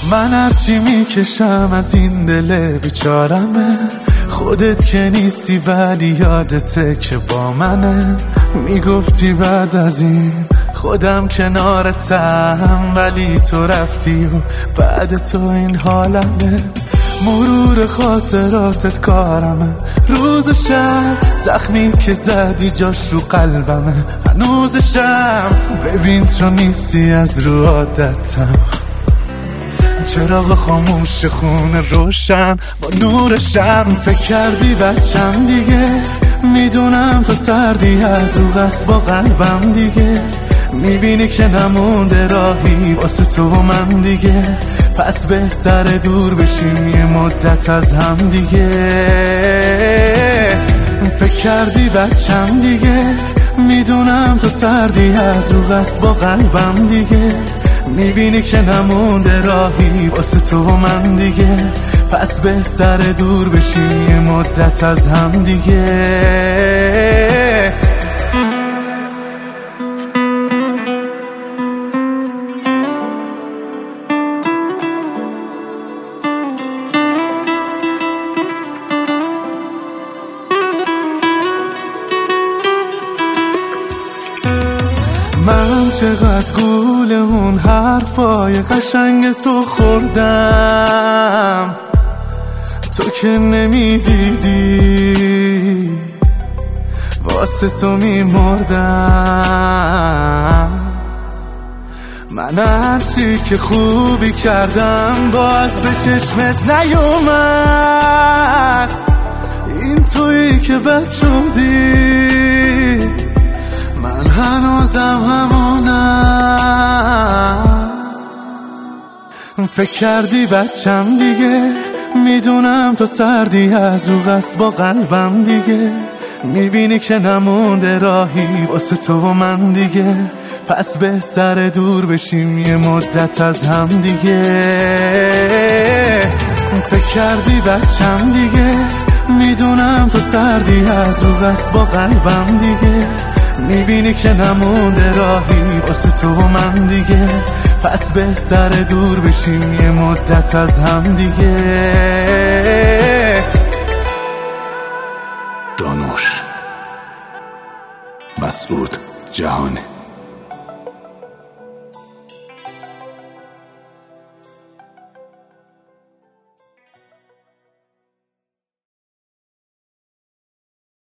من هرچی میکشم از این دل بیچارمه، خودت که نیستی ولی یادته که با منه. میگفتی بعد از این خودم کنارتم، ولی تو رفتی و بعد تو این حالمه. مرور خاطراتت کارمه، روز و شب زخمی که زدی جاش رو قلبمه هنوزشم. ببین تو نیستی از رو عادتم، چراغ خاموش خونه روشن با نور شرم. فکر کردی بچم دیگه، میدونم تو سردی از رو قصد با قلبم دیگه. میبینی که نمونده راهی واسه تو و من دیگه، پس بهتره دور بشیم یه مدت از هم دیگه. فکر کردی بچم دیگه، میدونم تو سردی از رو قصد با قلبم دیگه. میبینی که نمونده راهی واسه تو و من دیگه، پس بهتره دور بشیم یه مدت از هم دیگه. من چقدر گول اون حرفای قشنگ تو خوردم، تو که نمیدیدی واسه تو میمردم. من هرچی که خوبی کردم باز به چشمت نیومد، این تویی که بد شدی. من هنوزم همونم. فکر کردی بچم دیگه، میدونم تو سردی از رو قصد با قلبم دیگه. میبینی که نمونده راهی واسه تو و من دیگه، پس بهتره دور بشیم یه مدت از هم دیگه. فکر کردی بچم دیگه، میدونم تو سردی از رو قصد با قلبم دیگه. میبینی که نمونده راهی واسه تو و من دیگه، پس بهتره دور بشیم یه مدت از هم دیگه. دانوش مسعود جهانی.